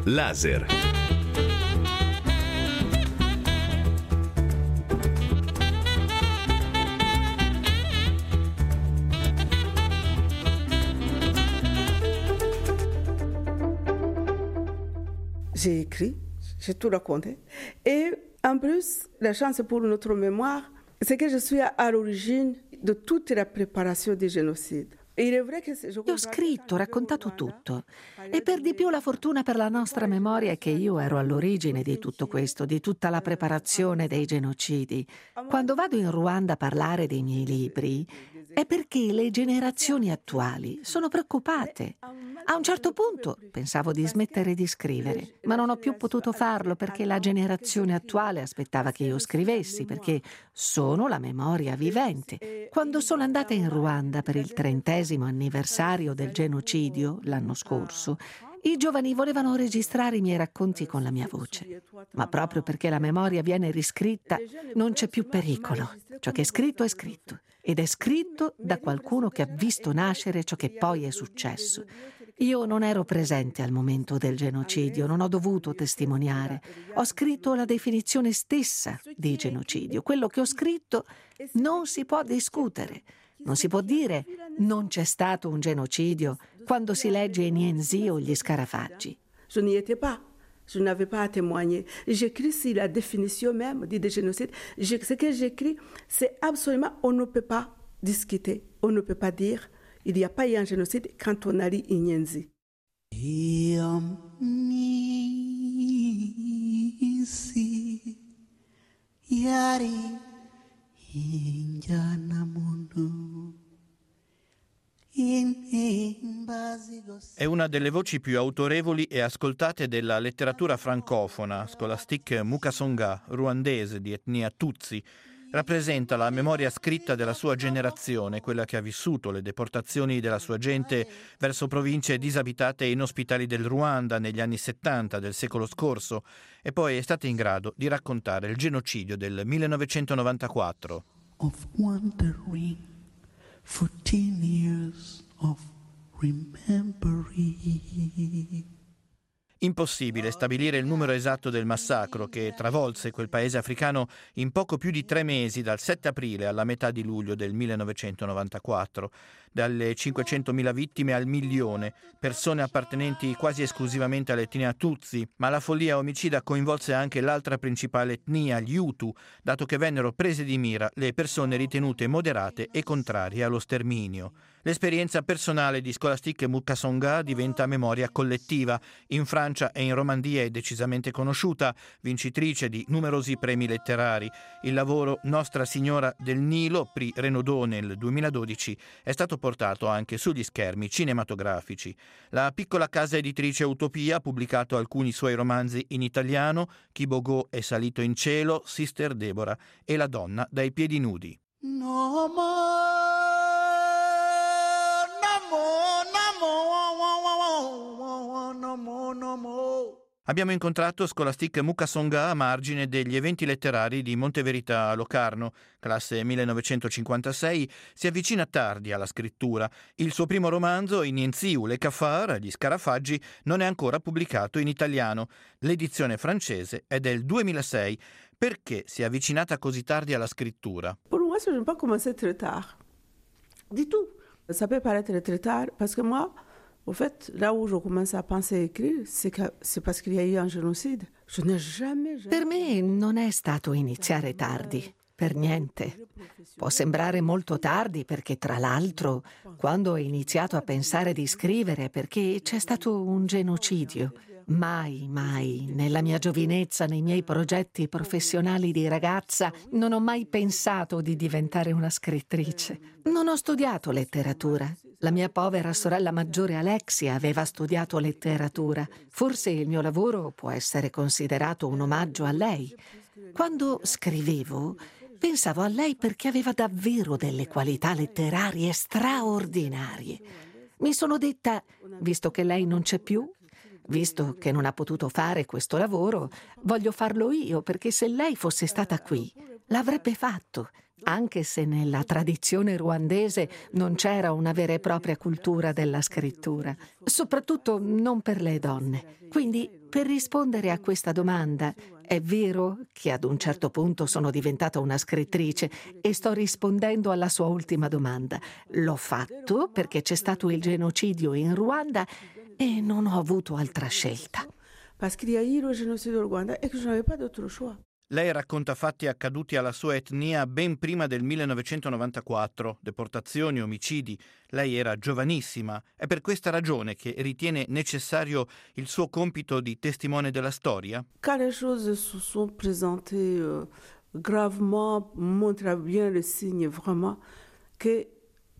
Laser. J'ai écrit, j'ai tout raconté. Et en plus, la chance pour notre mémoire, c'est que je suis à l'origine de toute la préparation du génocide. Ho scritto, raccontato tutto. E per di più la fortuna per la nostra memoria è che io ero all'origine di tutto questo, di tutta la preparazione dei genocidi. Quando vado in Ruanda a parlare dei miei libri, è perché le generazioni attuali sono preoccupate. A un certo punto pensavo di smettere di scrivere, ma non ho più potuto farlo perché la generazione attuale aspettava che io scrivessi, perché sono la memoria vivente. Quando sono andata in Ruanda per il 30° anniversario del genocidio, l'anno scorso, i giovani volevano registrare i miei racconti con la mia voce. Ma proprio perché la memoria viene riscritta, non c'è più pericolo. Ciò che è scritto è scritto. Ed è scritto da qualcuno che ha visto nascere ciò che poi è successo. Io non ero presente al momento del genocidio, non ho dovuto testimoniare. Ho scritto la definizione stessa di genocidio. Quello che ho scritto non si può discutere. Non si può dire non c'è stato un genocidio quando si legge Nienzi o gli Scarafaggi. Je n'y étais pas. Je n'avais pas à témoigner. J'écris sur la définition même du génocide. Ce que j'écris, c'est absolument, on ne peut pas discuter, on ne peut pas dire il n'y a pas eu un génocide quand on a lu Nienzi. È una delle voci più autorevoli e ascoltate della letteratura francofona. Scholastique Mukasonga, ruandese di etnia Tutsi, rappresenta la memoria scritta della sua generazione, quella che ha vissuto le deportazioni della sua gente verso province disabitate e inospitali del Ruanda negli anni 70 del secolo scorso, e poi è stata in grado di raccontare il genocidio del 1994. Of wandering, 14 years of remembering. Impossibile stabilire il numero esatto del massacro che travolse quel paese africano in poco più di 3 mesi, dal 7 aprile alla metà di luglio del 1994. Dalle 500.000 vittime al 1.000.000, persone appartenenti quasi esclusivamente all'etnia Tutsi, ma la follia omicida coinvolse anche l'altra principale etnia, gli Hutu, dato che vennero prese di mira le persone ritenute moderate e contrarie allo sterminio. L'esperienza personale di Scholastique Mukasonga diventa memoria collettiva. In Francia e in Romandia è decisamente conosciuta, vincitrice di numerosi premi letterari. Il lavoro Nostra Signora del Nilo, Prix Renaudot nel 2012, è stato portato anche sugli schermi cinematografici. La piccola casa editrice Utopia ha pubblicato alcuni suoi romanzi in italiano: Kibogo è salito in cielo, Sister Deborah e La donna dai piedi nudi. No more, no more. Abbiamo incontrato Scholastique Mukasonga a margine degli eventi letterari di Monteverità a Locarno. Classe 1956, si avvicina tardi alla scrittura. Il suo primo romanzo, Nienzi ou les cafards, gli Scarafaggi, non è ancora pubblicato in italiano. L'edizione francese è del 2006. Perché si è avvicinata così tardi alla scrittura? Pour moi, je n'ai pas commencé très tard. Du tout. Ça peut paraître très tard parce que moi, au fait, là où je commence à penser et écrire, c'est parce qu'il y a eu un génocide. Je n'ai jamais... Per me non è stato iniziare tardi, per niente. Può sembrare molto tardi perché, tra l'altro, quando ho iniziato a pensare di scrivere, perché c'è stato un genocidio. Mai, nella mia giovinezza, nei miei progetti professionali di ragazza, non ho mai pensato di diventare una scrittrice. Non ho studiato letteratura. La mia povera sorella maggiore Alexia aveva studiato letteratura. Forse il mio lavoro può essere considerato un omaggio a lei. Quando scrivevo, pensavo a lei perché aveva davvero delle qualità letterarie straordinarie. Mi sono detta, visto che lei non c'è più, visto che non ha potuto fare questo lavoro, voglio farlo io, perché se lei fosse stata qui, l'avrebbe fatto. anche se nella tradizione ruandese non c'era una vera e propria cultura della scrittura, soprattutto non per le donne. Quindi, per rispondere a questa domanda, è vero che ad un certo punto sono diventata una scrittrice e sto rispondendo alla sua ultima domanda. L'ho fatto perché c'è stato il genocidio in Ruanda e non ho avuto altra scelta. Parce qu'il y a eu le génocide au Rwanda et que je n'avais pas d'autre choix. Lei racconta fatti accaduti alla sua etnia ben prima del 1994, deportazioni, omicidi. Lei era giovanissima. È per questa ragione che ritiene necessario il suo compito di testimone della storia? Quand les choses se sont présentées gravement, montre bien le signe vraiment que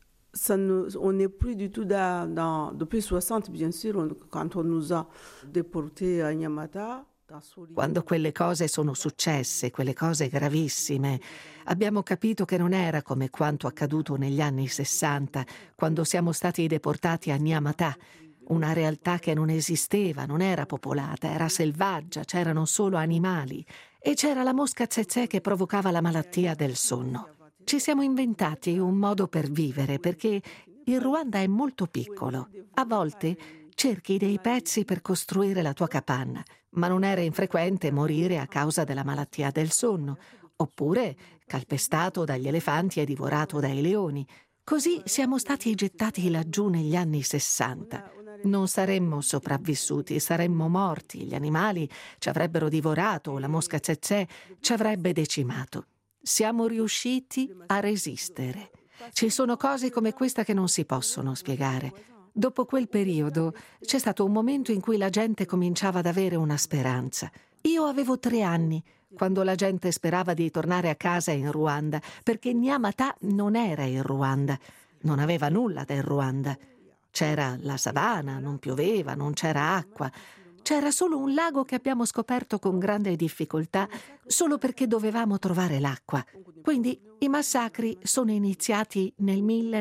on n'est plus du tout depuis 60, bien sûr, quand on nous a déportés à Nyamata. Quando quelle cose sono successe, quelle cose gravissime, abbiamo capito che non era come quanto accaduto negli anni 60, quando siamo stati deportati a Nyamata, una realtà che non esisteva, non era popolata, era selvaggia, c'erano solo animali e c'era la mosca tsetse che provocava la malattia del sonno. Ci siamo inventati un modo per vivere perché il Ruanda è molto piccolo. A volte cerchi dei pezzi per costruire la tua capanna, ma non era infrequente morire a causa della malattia del sonno, oppure calpestato dagli elefanti e divorato dai leoni. Così siamo stati gettati laggiù negli anni 60. Non saremmo sopravvissuti, saremmo morti, gli animali ci avrebbero divorato, la mosca tsetse ci avrebbe decimato. Siamo riusciti a resistere. Ci sono cose come questa che non si possono spiegare. Dopo quel periodo c'è stato un momento in cui la gente cominciava ad avere una speranza. Io avevo 3 anni quando la gente sperava di tornare a casa in Ruanda, perché Nyamata non era il Ruanda, non aveva nulla del Ruanda. C'era la savana, non pioveva, non c'era acqua. C'era solo un lago che abbiamo scoperto con grande difficoltà solo perché dovevamo trovare l'acqua. Quindi i massacri sono iniziati nel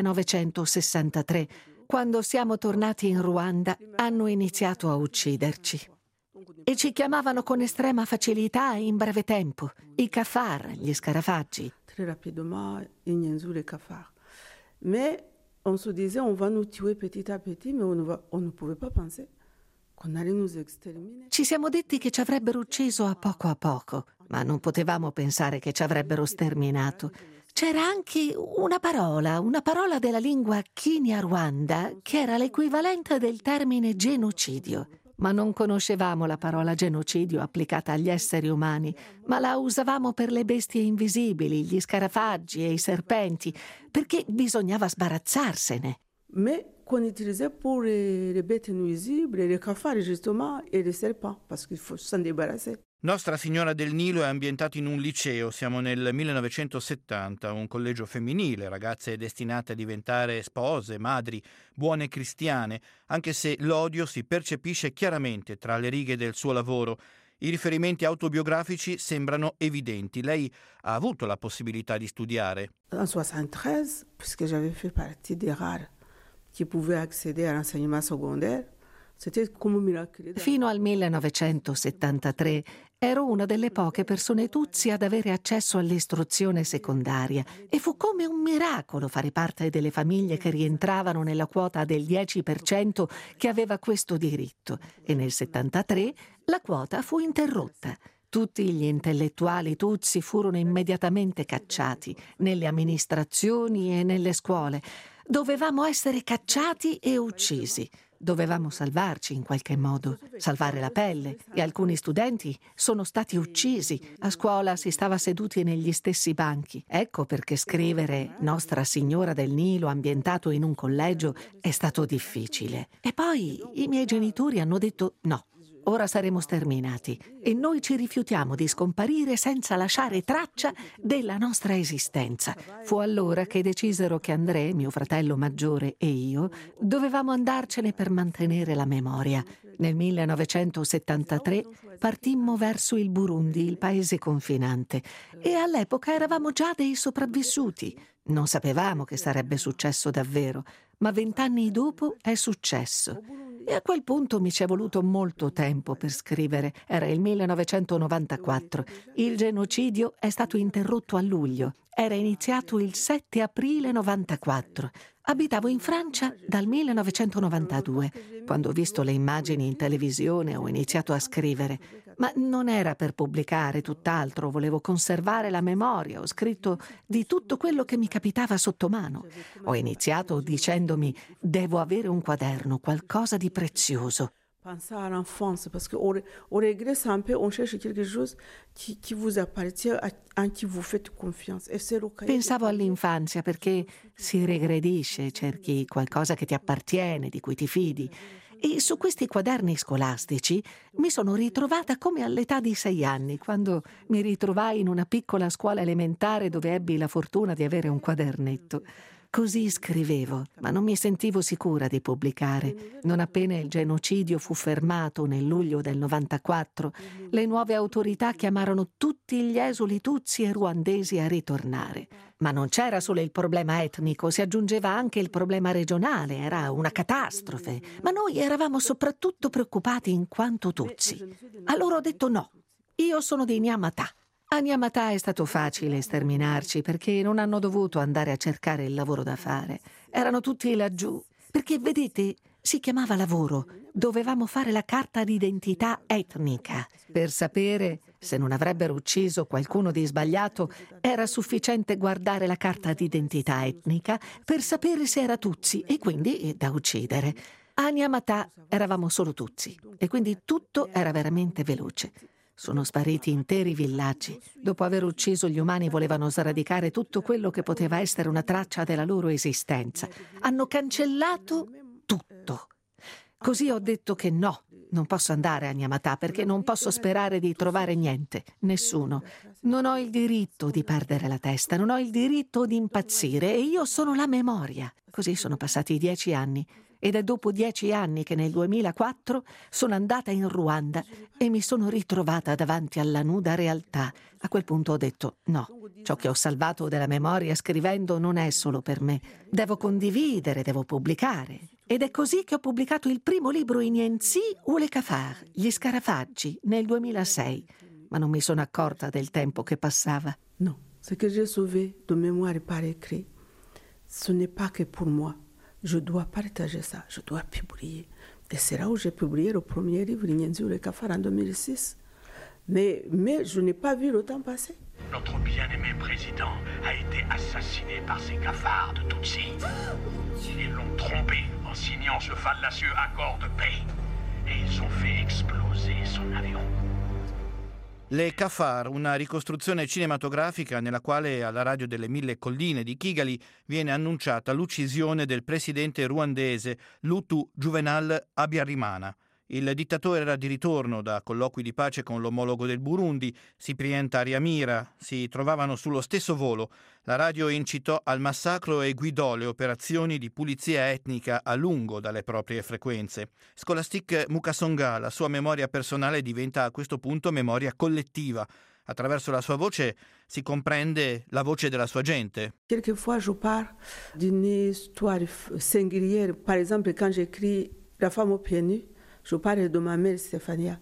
1963. Quando siamo tornati in Ruanda hanno iniziato a ucciderci. E ci chiamavano con estrema facilità e in breve tempo. I kafar, gli scarafaggi. Très rapidement, ils niaisent les cafards. Mais on se disait, on va nous tuer petit à petit, mais on ne pouvait pas penser qu'on allait nous exterminer. Ci siamo detti che ci avrebbero ucciso a poco, ma non potevamo pensare che ci avrebbero sterminato. C'era anche una parola della lingua Kinyarwanda che era l'equivalente del termine genocidio. Ma non conoscevamo la parola genocidio applicata agli esseri umani, ma la usavamo per le bestie invisibili, gli scarafaggi e i serpenti, perché bisognava sbarazzarsene. Mais qu'on utilisait pour les bêtes nuisibles, les cafards justement, et les serpents, parce qu'il faut s'en débarrasser. Nostra Signora del Nilo è ambientato in un liceo, siamo nel 1970, un collegio femminile, ragazze destinate a diventare spose, madri, buone cristiane, anche se l'odio si percepisce chiaramente tra le righe del suo lavoro. I riferimenti autobiografici sembrano evidenti. Lei ha avuto la possibilità di studiare. En 73, puisque j'avais fait partie des rares qui pouvaient accéder à l'enseignement secondaire, c'était comme un miracle. Fino al 1973 ero una delle poche persone Tutsi ad avere accesso all'istruzione secondaria e fu come un miracolo fare parte delle famiglie che rientravano nella quota del 10% che aveva questo diritto, e nel 73 la quota fu interrotta. Tutti gli intellettuali Tutsi furono immediatamente cacciati nelle amministrazioni e nelle scuole. Dovevamo essere cacciati e uccisi. Dovevamo salvarci in qualche modo, salvare la pelle, e alcuni studenti sono stati uccisi. A scuola si stava seduti negli stessi banchi. Ecco perché scrivere Nostra Signora del Nilo ambientato in un collegio è stato difficile. E poi i miei genitori hanno detto no. Ora saremo sterminati e noi ci rifiutiamo di scomparire senza lasciare traccia della nostra esistenza. Fu allora che decisero che André, mio fratello maggiore, e io dovevamo andarcene per mantenere la memoria. Nel 1973 partimmo verso il Burundi, il paese confinante, e all'epoca eravamo già dei sopravvissuti. Non sapevamo che sarebbe successo davvero, ma 20 anni dopo è successo. E a quel punto mi ci è voluto molto tempo per scrivere. Era il 1994. Il genocidio è stato interrotto a luglio. Era iniziato il 7 aprile 94. Abitavo in Francia dal 1992. Quando ho visto le immagini in televisione ho iniziato a scrivere. Ma non era per pubblicare, tutt'altro. Volevo conservare la memoria. Ho scritto di tutto quello che mi capitava sotto mano. Ho iniziato dicendomi: devo avere un quaderno, qualcosa di prezioso. Pensez à l'enfance, parce qu'au regret, c'est un peu, on cherche quelque chose qui vous appartient, en qui vous faites confiance. Pensavo all'infanzia perché si regredisce, cerchi qualcosa che ti appartiene, di cui ti fidi. E su questi quaderni scolastici mi sono ritrovata come all'età di 6 anni, quando mi ritrovai in una piccola scuola elementare dove ebbi la fortuna di avere un quadernetto. Così scrivevo, ma non mi sentivo sicura di pubblicare. Non appena il genocidio fu fermato nel luglio del 94, le nuove autorità chiamarono tutti gli esuli tutsi e ruandesi a ritornare. Ma non c'era solo il problema etnico, si aggiungeva anche il problema regionale, era una catastrofe. Ma noi eravamo soprattutto preoccupati in quanto tutsi. Allora ho detto no, io sono di Nyamata. A Nyamata è stato facile sterminarci perché non hanno dovuto andare a cercare il lavoro da fare. Erano tutti laggiù. Perché, vedete, si chiamava lavoro. Dovevamo fare la carta d'identità etnica. Per sapere se non avrebbero ucciso qualcuno di sbagliato, era sufficiente guardare la carta d'identità etnica per sapere se era tutsi e quindi da uccidere. A Nyamata eravamo solo tutsi e quindi tutto era veramente veloce. Sono spariti interi villaggi. Dopo aver ucciso gli umani volevano sradicare tutto quello che poteva essere una traccia della loro esistenza. Hanno cancellato tutto. Così ho detto che no, non posso andare a Nyamata perché non posso sperare di trovare niente, nessuno. Non ho il diritto di perdere la testa, non ho il diritto di impazzire e io sono la memoria. Così sono passati 10 anni. Ed è dopo 10 anni che nel 2004 sono andata in Ruanda e mi sono ritrovata davanti alla nuda realtà. A quel punto ho detto no, ciò che ho salvato della memoria scrivendo non è solo per me. Devo condividere, devo pubblicare. Ed è così che ho pubblicato il primo libro Inyenzi ou les cafards, Gli scarafaggi, nel 2006. Ma non mi sono accorta del tempo che passava. No, ce que j'ai sauvé de mémoire par écrit, ce n'est pas que pour moi. Je dois partager ça, je dois publier. Et c'est là où j'ai publié le premier livre, Inyenzi ou les cafards, en 2006. Mais je n'ai pas vu le temps passer. Notre bien-aimé président a été assassiné par ces cafards de Tutsi. Ils l'ont trompé en signant ce fallacieux accord de paix. Et ils ont fait exploser son avion. Le Cafar, una ricostruzione cinematografica nella quale alla radio delle 1000 colline di Kigali viene annunciata l'uccisione del presidente ruandese Lutu Juvenal Habyarimana. Il dittatore era di ritorno da colloqui di pace con l'omologo del Burundi, Cyprien Taryamira. Si trovavano sullo stesso volo. La radio incitò al massacro e guidò le operazioni di pulizia etnica a lungo dalle proprie frequenze. Scholastique Mukasonga, la sua memoria personale diventa a questo punto memoria collettiva. Attraverso la sua voce si comprende la voce della sua gente. Quelquefois je parle d'une histoire singulière. Par exemple, quand j'écris La femme aux pieds nus, je parle de ma mère Stefania.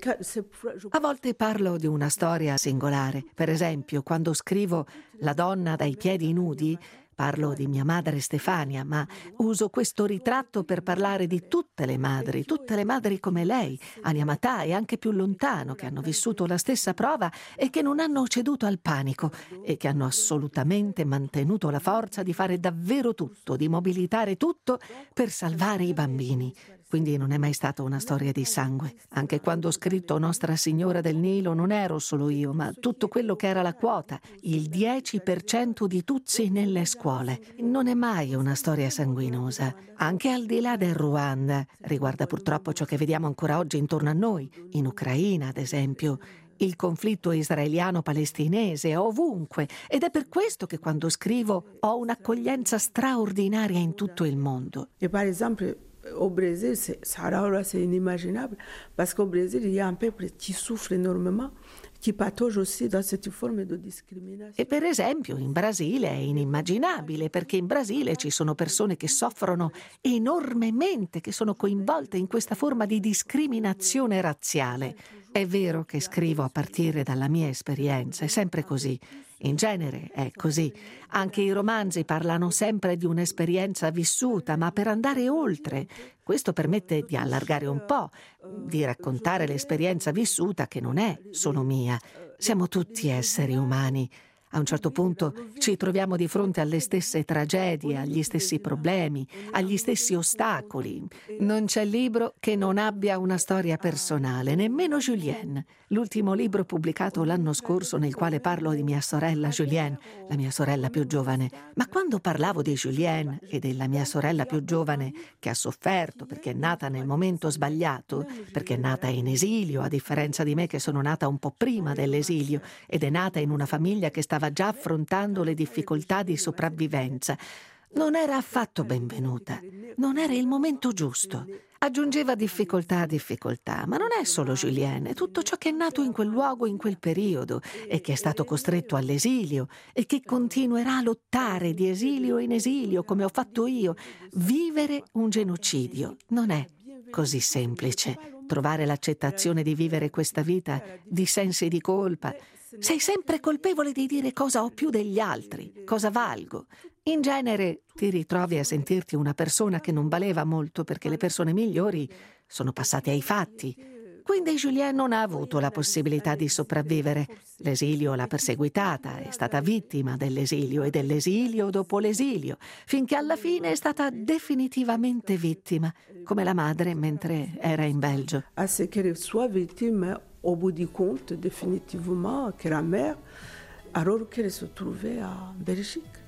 A volte parlo di una storia singolare. Per esempio, quando scrivo La donna dai piedi nudi, parlo di mia madre Stefania, ma uso questo ritratto per parlare di tutte le madri come lei, a Nyamata e anche più lontano, che hanno vissuto la stessa prova e che non hanno ceduto al panico e che hanno assolutamente mantenuto la forza di fare davvero tutto, di mobilitare tutto per salvare i bambini. Quindi non è mai stata una storia di sangue. Anche quando ho scritto Nostra Signora del Nilo non ero solo io, ma tutto quello che era la quota, il 10% di Tutsi nelle scuole. Non è mai una storia sanguinosa. Anche al di là del Ruanda, riguarda purtroppo ciò che vediamo ancora oggi intorno a noi, in Ucraina ad esempio, il conflitto israeliano-palestinese, ovunque. Ed è per questo che quando scrivo ho un'accoglienza straordinaria in tutto il mondo. E per esempio au Brésil, c'est inimaginable, parce qu'au Brésil, il y a un peuple qui souffre énormément, qui patauge aussi dans cette forme de discrimination. E per esempio in Brasile è inimmaginabile, perché in Brasile ci sono persone che soffrono enormemente, che sono coinvolte in questa forma di discriminazione razziale. È vero che scrivo a partire dalla mia esperienza, è sempre così. In genere è così. Anche i romanzi parlano sempre di un'esperienza vissuta, ma per andare oltre. Questo permette di allargare un po', di raccontare l'esperienza vissuta che non è solo mia. Siamo tutti esseri umani. A un certo punto ci troviamo di fronte alle stesse tragedie, agli stessi problemi, agli stessi ostacoli. Non c'è libro che non abbia una storia personale, nemmeno Julienne, l'ultimo libro pubblicato l'anno scorso nel quale parlo di mia sorella Julienne, la mia sorella più giovane. Ma quando parlavo di Julienne e della mia sorella più giovane, che ha sofferto perché è nata nel momento sbagliato, perché è nata in esilio, a differenza di me che sono nata un po' prima dell'esilio ed è nata in una famiglia che stava già affrontando le difficoltà di sopravvivenza, non era affatto benvenuta, non era il momento giusto. Aggiungeva difficoltà a difficoltà, ma non è solo Julienne, è tutto ciò che è nato in quel luogo, in quel periodo, e che è stato costretto all'esilio, e che continuerà a lottare di esilio in esilio, come ho fatto io. Vivere un genocidio non è così semplice. Trovare l'accettazione di vivere questa vita di sensi di colpa. Sei sempre colpevole di dire cosa ho più degli altri, cosa valgo. In genere ti ritrovi a sentirti una persona che non valeva molto perché le persone migliori sono passate ai fatti. Quindi Julienne non ha avuto la possibilità di sopravvivere. L'esilio l'ha perseguitata, è stata vittima dell'esilio e dell'esilio dopo l'esilio, finché alla fine è stata definitivamente vittima, come la madre mentre era in Belgio. À ce qu'elle soit victime, au bout du compte, définitivement, que la mère, alors qu'elle se trouvait en Belgique.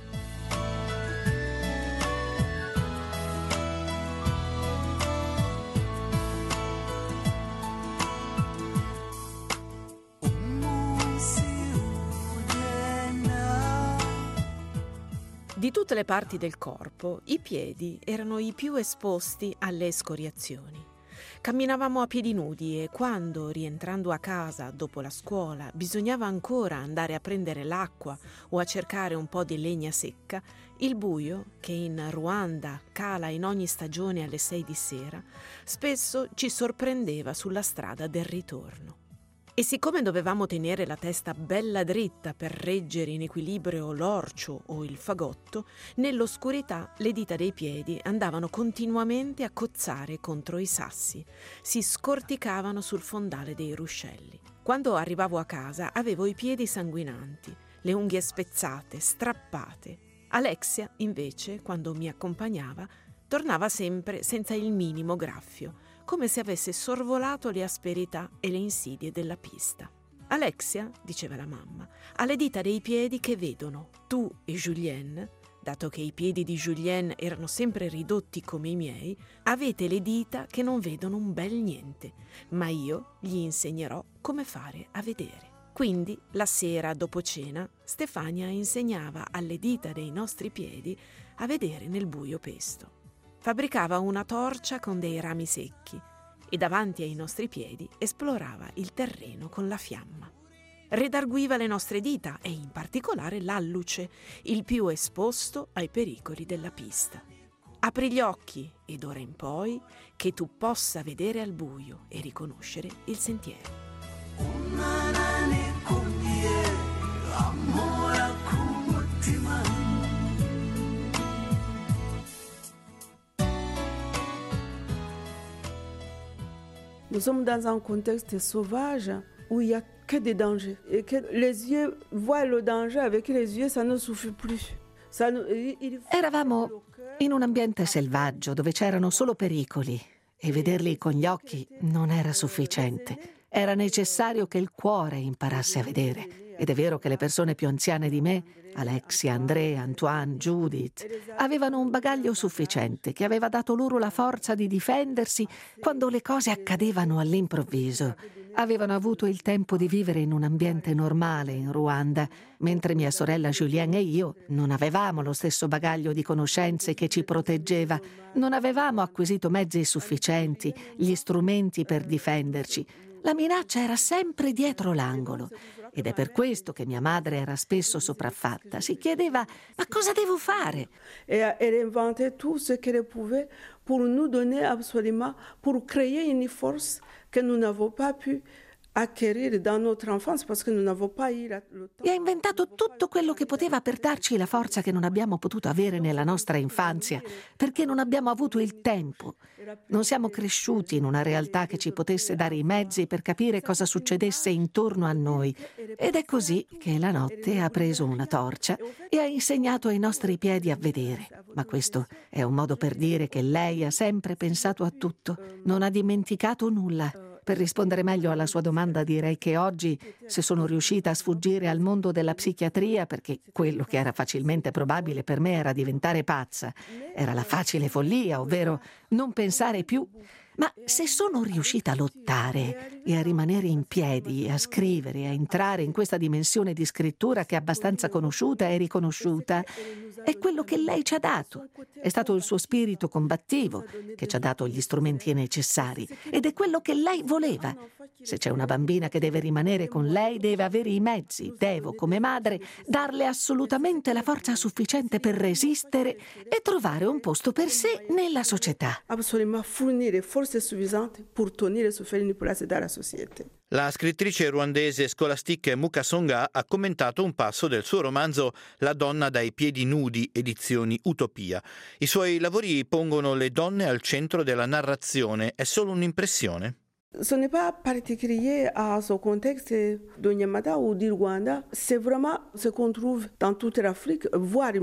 Di tutte le parti del corpo, i piedi erano i più esposti alle escoriazioni. Camminavamo a piedi nudi e quando, rientrando a casa dopo la scuola, bisognava ancora andare a prendere l'acqua o a cercare un po' di legna secca, il buio, che in Ruanda cala in ogni stagione alle 6 di sera, spesso ci sorprendeva sulla strada del ritorno. E siccome dovevamo tenere la testa bella dritta per reggere in equilibrio l'orcio o il fagotto, nell'oscurità le dita dei piedi andavano continuamente a cozzare contro i sassi, si scorticavano sul fondale dei ruscelli. Quando arrivavo a casa avevo i piedi sanguinanti, le unghie spezzate, strappate. Alexia, invece, quando mi accompagnava, tornava sempre senza il minimo graffio, come se avesse sorvolato le asperità e le insidie della pista. Alexia, diceva la mamma, ha le dita dei piedi che vedono. Tu e Julienne, dato che i piedi di Julienne erano sempre ridotti come i miei, avete le dita che non vedono un bel niente, ma io gli insegnerò come fare a vedere. Quindi, la sera dopo cena, Stefania insegnava alle dita dei nostri piedi a vedere nel buio pesto. Fabbricava una torcia con dei rami secchi e davanti ai nostri piedi esplorava il terreno con la fiamma. Redarguiva le nostre dita e in particolare l'alluce, il più esposto ai pericoli della pista. Apri gli occhi e d'ora in poi che tu possa vedere al buio e riconoscere il sentiero. Nous sommes dans un contexte sauvage où il n'y a que des dangers. Et que les yeux voient le danger avec les yeux, ça ne suffit plus. Eravamo in un ambiente selvaggio dove c'erano solo pericoli e vederli con gli occhi non era sufficiente. Era necessario che il cuore imparasse a vedere. Ed è vero che le persone più anziane di me, Alexia, André, Antoine, Judith, avevano un bagaglio sufficiente che aveva dato loro la forza di difendersi quando le cose accadevano all'improvviso. Avevano avuto il tempo di vivere in un ambiente normale in Ruanda, mentre mia sorella Julienne e io non avevamo lo stesso bagaglio di conoscenze che ci proteggeva. Non avevamo acquisito mezzi sufficienti, gli strumenti per difenderci. La minaccia era sempre dietro l'angolo ed è per questo che mia madre era spesso sopraffatta. Si chiedeva: ma cosa devo fare? Et elle inventait tout ce qu'elle pouvait pour nous donner absolument, pour créer une force que nous n'avons pas pu acquérir dans notre enfance parce que nous n'avons pas eu le temps. E ha inventato tutto quello che poteva per darci la forza che non abbiamo potuto avere nella nostra infanzia, perché non abbiamo avuto il tempo. Non siamo cresciuti in una realtà che ci potesse dare i mezzi per capire cosa succedesse intorno a noi. Ed è così che la notte ha preso una torcia e ha insegnato ai nostri piedi a vedere. Ma questo è un modo per dire che lei ha sempre pensato a tutto, non ha dimenticato nulla. Per rispondere meglio alla sua domanda direi che oggi, se sono riuscita a sfuggire al mondo della psichiatria, perché quello che era facilmente probabile per me era diventare pazza, era la facile follia, ovvero non pensare più. Ma se sono riuscita a lottare e a rimanere in piedi, a scrivere, a entrare in questa dimensione di scrittura che è abbastanza conosciuta e riconosciuta, è quello che lei ci ha dato. È stato il suo spirito combattivo che ci ha dato gli strumenti necessari ed è quello che lei voleva. Se c'è una bambina che deve rimanere con lei, deve avere i mezzi. Devo, come madre, darle assolutamente la forza sufficiente per resistere e trovare un posto per sé nella società. Absolument fournir les forces suffisantes pour tenir et se faire une place dans la société. La scrittrice ruandese Scholastique Mukasonga ha commentato un passo del suo romanzo La donna dai piedi nudi, edizioni Utopia. I suoi lavori pongono le donne al centro della narrazione. È solo un'impressione? Ce n'est pas particulier à ce contexte de Nyamata ou du Rwanda. C'est vraiment ce qu'on trouve dans toute l'Afrique, voire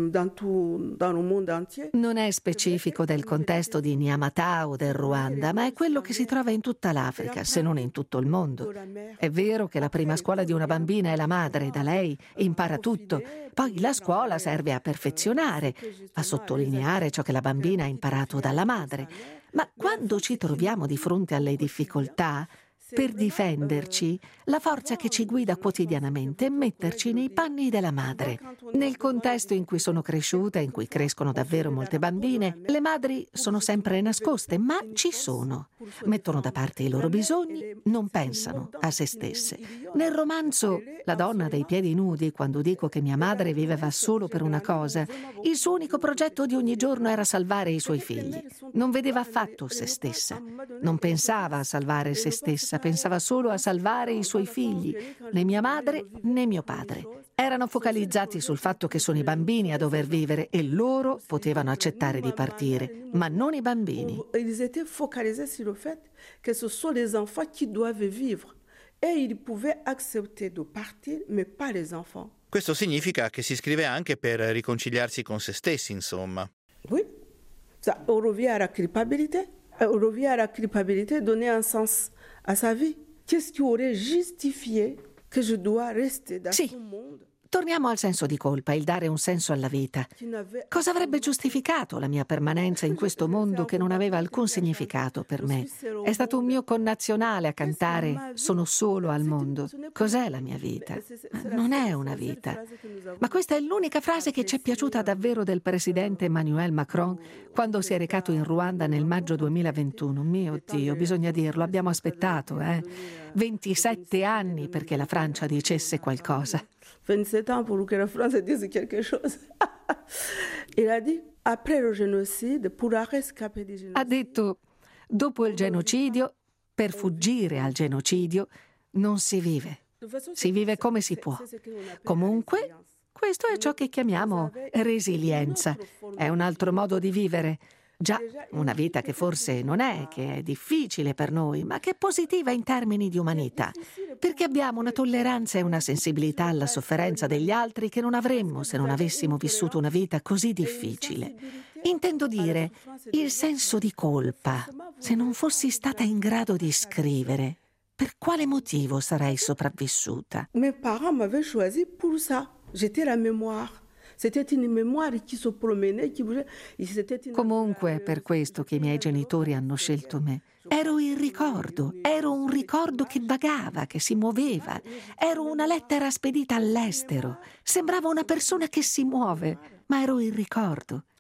dans le monde entier. Non è specifico del contesto di Nyamata o del Ruanda, ma è quello che si trova in tutta l'Africa, se non in tutto il mondo. È vero che la prima scuola di una bambina è la madre, da lei impara tutto. Poi la scuola serve a perfezionare, a sottolineare ciò che la bambina ha imparato dalla madre. Ma quando ci troviamo di fronte alle difficoltà, per difenderci, la forza che ci guida quotidianamente è metterci nei panni della madre. Nel contesto in cui sono cresciuta, in cui crescono davvero molte bambine, le madri sono sempre nascoste, ma ci sono. Mettono da parte i loro bisogni, non pensano a se stesse. Nel romanzo La donna dai piedi nudi, quando dico che mia madre viveva solo per una cosa, il suo unico progetto di ogni giorno era salvare i suoi figli. Non vedeva affatto se stessa, non pensava a salvare se stessa, pensava solo a salvare i suoi figli, né mia madre né mio padre. Erano focalizzati sul fatto che sono i bambini a dover vivere e loro potevano accettare di partire, ma non i bambini. Ils étaient focalisés sur le fait que ce sont les enfants qui doivent vivre. Et ils pouvaient accepter de partir, mais pas les enfants. Questo significa che si scrive anche per riconciliarsi con se stessi, insomma. Oui, ça, on revient à la culpabilité. On revient à la culpabilité, donner un sens à sa vie. Qu'est-ce qui aurait justifié que je dois rester dans ce monde? Torniamo al senso di colpa, il dare un senso alla vita. Cosa avrebbe giustificato la mia permanenza in questo mondo che non aveva alcun significato per me? È stato un mio connazionale a cantare «Sono solo al mondo». Cos'è la mia vita? Non è una vita. Ma questa è l'unica frase che ci è piaciuta davvero del presidente Emmanuel Macron quando si è recato in Ruanda nel maggio 2021. Mio Dio, bisogna dirlo, abbiamo aspettato, 27 anni perché la Francia dicesse qualcosa. 27 ans pour que la France dise quelque chose. Il a dit, après le génocide, pour rescapper du génocide. Ha detto, dopo il genocidio, per fuggire al genocidio, non si vive. Si vive come si può. Comunque, questo è ciò che chiamiamo resilienza. È un altro modo di vivere. Già, una vita che forse non è, che è difficile per noi, ma che è positiva in termini di umanità, perché abbiamo una tolleranza e una sensibilità alla sofferenza degli altri che non avremmo se non avessimo vissuto una vita così difficile. Intendo dire, il senso di colpa. Se non fossi stata in grado di scrivere, per quale motivo sarei sopravvissuta? Mes parents m'avaient choisi pour ça. J'étais la mémoire. Comunque è per questo che i miei genitori hanno scelto me. Ero il ricordo, ero un ricordo che vagava, che si muoveva. Ero una lettera spedita all'estero. Sembrava una persona che si muove, ma ero il ricordo.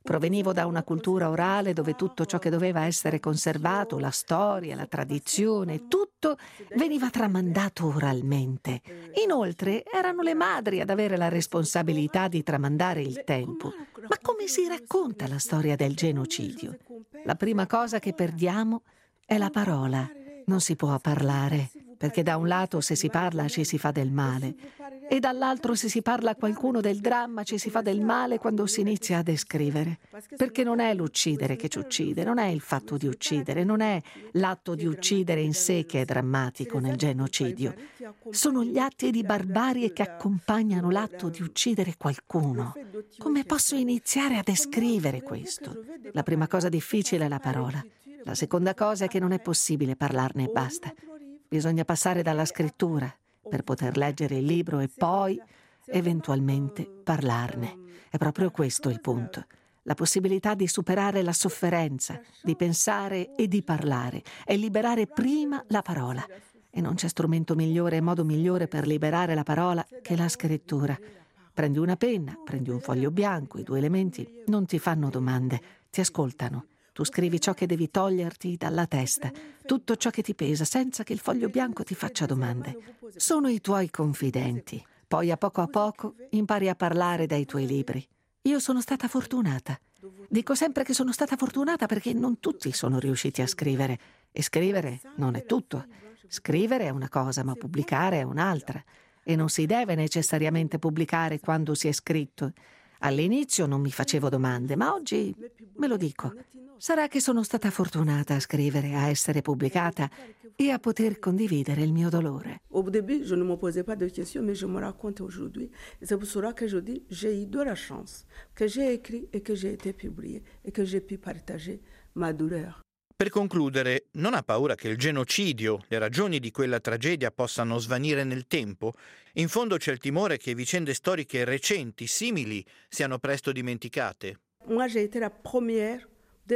Provenivo da una cultura orale dove tutto ciò che doveva essere conservato, la storia, la tradizione, tutto veniva tramandato oralmente. Inoltre erano le madri ad avere la responsabilità di tramandare il tempo. Ma come si racconta la storia del genocidio? La prima cosa che perdiamo è la parola. Non si può parlare, perché da un lato se si parla ci si fa del male e dall'altro se si parla a qualcuno del dramma ci si fa del male quando si inizia a descrivere. Perché non è l'uccidere che ci uccide, non è il fatto di uccidere, non è l'atto di uccidere in sé che è drammatico nel genocidio. Sono gli atti di barbarie che accompagnano l'atto di uccidere qualcuno. Come posso iniziare a descrivere questo? La prima cosa difficile è la parola. La seconda cosa è che non è possibile parlarne e basta. Bisogna passare dalla scrittura per poter leggere il libro e poi, eventualmente, parlarne. È proprio questo il punto. La possibilità di superare la sofferenza, di pensare e di parlare, e liberare prima la parola. E non c'è strumento migliore e modo migliore per liberare la parola che la scrittura. Prendi una penna, prendi un foglio bianco, i due elementi non ti fanno domande, ti ascoltano. Tu scrivi ciò che devi toglierti dalla testa, tutto ciò che ti pesa, senza che il foglio bianco ti faccia domande. Sono i tuoi confidenti. Poi a poco impari a parlare dai tuoi libri. Io sono stata fortunata. Dico sempre che sono stata fortunata perché non tutti sono riusciti a scrivere. E scrivere non è tutto. Scrivere è una cosa, ma pubblicare è un'altra. E non si deve necessariamente pubblicare quando si è scritto. All'inizio non mi facevo domande, ma oggi me lo dico. Sarà che sono stata fortunata a scrivere, a essere pubblicata e a poter condividere il mio dolore. Au début, je ne me posais pas de questions, mais je me raconte aujourd'hui. Et c'est pour cela que je dis, j'ai eu de la chance, que j'ai écrit et que j'ai été publié et que j'ai pu partager ma douleur. Per concludere, non ha paura che il genocidio, le ragioni di quella tragedia possano svanire nel tempo? In fondo c'è il timore che vicende storiche recenti, simili, siano presto dimenticate. Moi, j'ai été la première.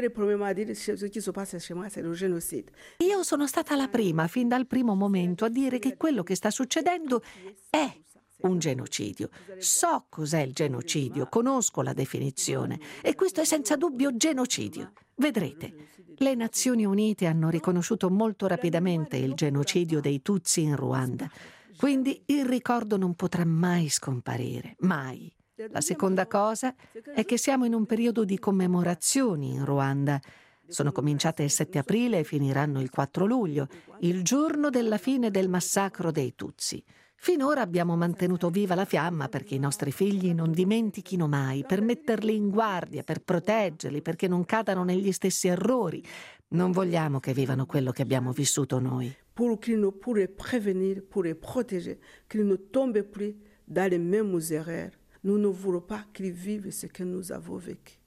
Io sono stata la prima, fin dal primo momento, a dire che quello che sta succedendo è un genocidio. So cos'è il genocidio, conosco la definizione e questo è senza dubbio genocidio. Vedrete, le Nazioni Unite hanno riconosciuto molto rapidamente il genocidio dei Tutsi in Ruanda, quindi il ricordo non potrà mai scomparire, mai. La seconda cosa è che siamo in un periodo di commemorazioni in Ruanda. Sono cominciate il 7 aprile e finiranno il 4 luglio, il giorno della fine del massacro dei Tutsi. Finora abbiamo mantenuto viva la fiamma perché i nostri figli non dimentichino mai, per metterli in guardia, per proteggerli, perché non cadano negli stessi errori. Non vogliamo che vivano quello che abbiamo vissuto noi. Pour les prévenir, pour les protéger, qu'ils ne tombent plus dans les mêmes erreurs. Nous ne voulons pas qu'ils vivent ce que nous avons vécu.